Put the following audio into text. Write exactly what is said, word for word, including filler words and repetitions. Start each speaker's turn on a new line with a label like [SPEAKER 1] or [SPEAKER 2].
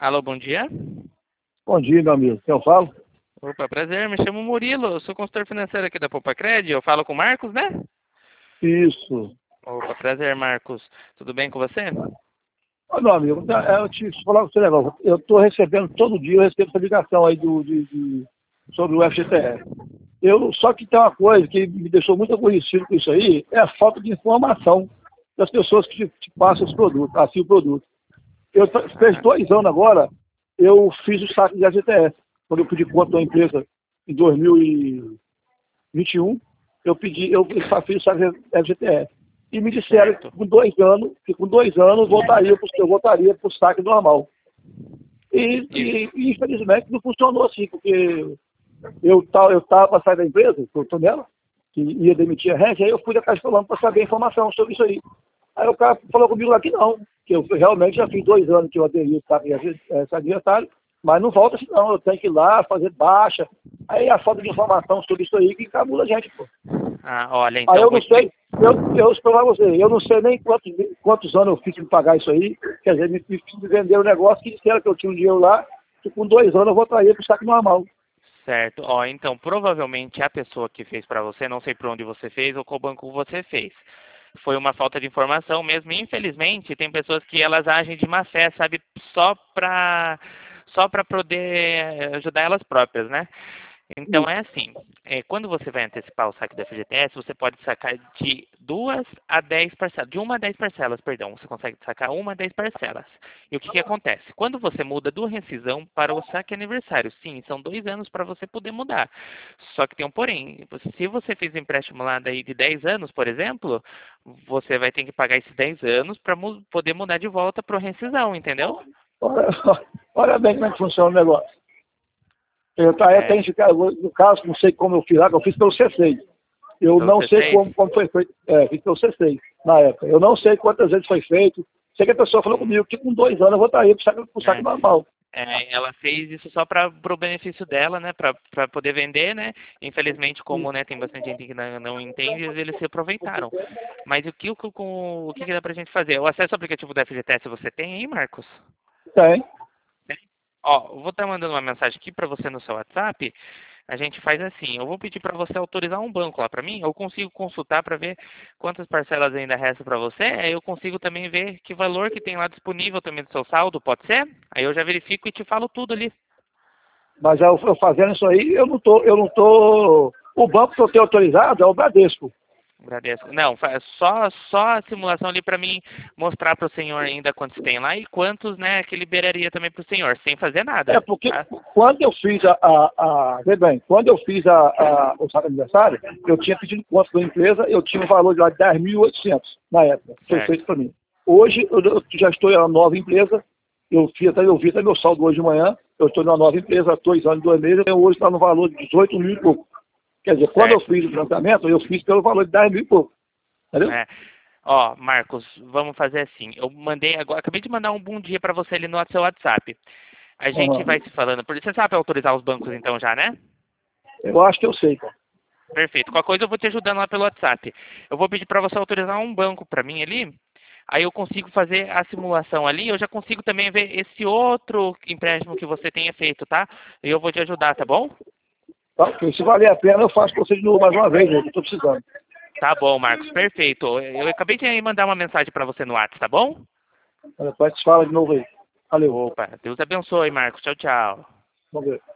[SPEAKER 1] Alô, bom dia.
[SPEAKER 2] Bom dia, meu amigo. Quem eu falo?
[SPEAKER 1] Opa, prazer, me chamo Murilo, eu sou consultor financeiro aqui da Poupacred, eu falo com o Marcos, né?
[SPEAKER 2] Isso.
[SPEAKER 1] Opa, prazer, Marcos. Tudo bem com você?
[SPEAKER 2] Ô, meu amigo, tá, é, eu te falar com você um negócio. Eu estou recebendo todo dia, eu recebo essa ligação aí do, de, de- sobre o F G T S. Eu, só que tem uma coisa que me deixou muito aborrecido com isso aí, é a falta de informação das pessoas que te, te passam os produtos, assim o produto. Eu t- fez
[SPEAKER 1] Ah,
[SPEAKER 2] dois anos agora, eu fiz o saque de F G T S. Quando eu pedi conta da empresa em dois mil e vinte e um, eu pedi, eu fiz o saque de F G T S. E me disseram que
[SPEAKER 1] certo.
[SPEAKER 2] com dois anos, que com dois anos voltaria pro, eu voltaria para o saque normal. E,
[SPEAKER 1] Isso.
[SPEAKER 2] e, e, infelizmente não funcionou assim, porque eu estava eu tava para sair da empresa, que eu estou nela, que ia demitir a gente, aí eu fui da Caixa Econômica para saber a informação sobre isso aí. Aí o cara falou comigo lá que não, que eu realmente já fiz dois anos que eu aderi ao saque aniversário, mas não volta assim não, eu tenho que ir lá fazer baixa. Aí a falta de informação sobre isso aí que encabula a gente, pô.
[SPEAKER 1] Ah, olha,
[SPEAKER 2] Aí
[SPEAKER 1] então
[SPEAKER 2] eu
[SPEAKER 1] vou
[SPEAKER 2] não
[SPEAKER 1] explicar.
[SPEAKER 2] sei, eu, eu explicar você, eu não sei nem quantos, quantos anos eu fiz para pagar isso aí, quer dizer, me, me, me venderam um negócio que disseram que eu tinha um dinheiro lá, que com dois anos eu voltaria para o saque normal.
[SPEAKER 1] Certo. Ó, então provavelmente a pessoa que fez para você, não sei por onde você fez ou qual banco você fez. Foi uma falta de informação mesmo. E, infelizmente, tem pessoas que elas agem de má fé, sabe, só para só para poder ajudar elas próprias, né? Então é
[SPEAKER 2] Isso.
[SPEAKER 1] assim, é, quando você vai antecipar o saque do F G T S, você pode sacar de duas a dez parcelas, de uma a dez parcelas, perdão, você consegue sacar uma a dez parcelas. E o que que acontece? Quando você muda do rescisão para o saque aniversário, sim, são dois anos para você poder mudar. Só que tem um porém, se você fez um empréstimo lá daí de dez anos, por exemplo, você vai ter que pagar esses dez anos para mu poder mudar de volta para o rescisão, entendeu?
[SPEAKER 2] Olha, olha bem como é que funciona o negócio. Eu, tá, eu
[SPEAKER 1] É,
[SPEAKER 2] tenho, no caso, não sei como eu fiz lá, que eu fiz pelo C seis. Eu
[SPEAKER 1] pelo
[SPEAKER 2] não sei
[SPEAKER 1] C seis?
[SPEAKER 2] como, como foi feito, é, fiz pelo C seis na época. Eu não sei quantas vezes foi feito. Sei que a pessoa falou
[SPEAKER 1] Hum,
[SPEAKER 2] comigo que com dois anos eu voltaria para o saque, pro saque
[SPEAKER 1] é.
[SPEAKER 2] normal.
[SPEAKER 1] É, ela fez isso só para o benefício dela, né, para poder vender, né? Infelizmente, como né, tem bastante gente que não, não entende, eles se aproveitaram. Mas o que, o, que- o, o que que dá para a gente fazer? O acesso ao aplicativo da F G T S você tem aí, Marcos?
[SPEAKER 2] Tem.
[SPEAKER 1] Tem? Ó, eu vou estar mandando uma mensagem aqui para você no seu WhatsApp. A gente faz assim, eu vou pedir para você autorizar um banco lá para mim, eu consigo consultar para ver quantas parcelas ainda restam para você, aí eu consigo também ver que valor que tem lá disponível também do seu saldo, pode ser? Aí eu já verifico e te falo tudo ali.
[SPEAKER 2] Mas eu, eu fazendo isso aí, eu não tô, eu não tô. O banco que eu tenho autorizado é o Bradesco.
[SPEAKER 1] Bradesco. Não, fa- só, só a simulação ali para mim mostrar para o senhor ainda quantos tem lá e quantos, né, que liberaria também para o senhor, sem fazer
[SPEAKER 2] É
[SPEAKER 1] nada,
[SPEAKER 2] porque
[SPEAKER 1] tá?
[SPEAKER 2] quando eu fiz a, a, a vê bem, quando eu fiz a, a, o saque aniversário, eu tinha pedido conta da empresa, eu tinha um valor de lá de dez mil e oitocentos na época, foi
[SPEAKER 1] Certo.
[SPEAKER 2] feito para mim. Hoje eu, eu já estou em uma nova empresa, eu, fiz, até, eu vi até meu saldo hoje de manhã, eu estou numa nova empresa há dois anos, dois meses, eu hoje está no valor de dezoito mil e pouco. Quer dizer, quando eu
[SPEAKER 1] Certo.
[SPEAKER 2] fiz o tratamento, eu fiz pelo valor de dez mil e pouco, entendeu?
[SPEAKER 1] É. Ó, Marcos, vamos fazer assim. Eu mandei agora, acabei de mandar um bom dia para você ali no seu WhatsApp. A gente vai
[SPEAKER 2] Uhum.
[SPEAKER 1] se falando. Por- Você sabe autorizar os bancos então já, né?
[SPEAKER 2] Eu acho que eu sei, cara.
[SPEAKER 1] Perfeito. Qualquer coisa eu vou te ajudando lá pelo WhatsApp. Eu vou pedir para você autorizar um banco para mim ali. Aí eu consigo fazer a simulação ali. Eu já consigo também ver esse outro empréstimo que você tenha feito, tá? E eu vou te ajudar, tá bom?
[SPEAKER 2] Tá? Porque se valer a pena, eu faço com você de novo mais uma vez, né? Que eu estou precisando.
[SPEAKER 1] Tá bom, Marcos. Perfeito. Eu acabei de mandar uma mensagem para você no WhatsApp, tá bom?
[SPEAKER 2] Depois a gente fala de novo aí. Valeu.
[SPEAKER 1] Opa, Deus abençoe, Marcos. Tchau, tchau.
[SPEAKER 2] Vamos ver.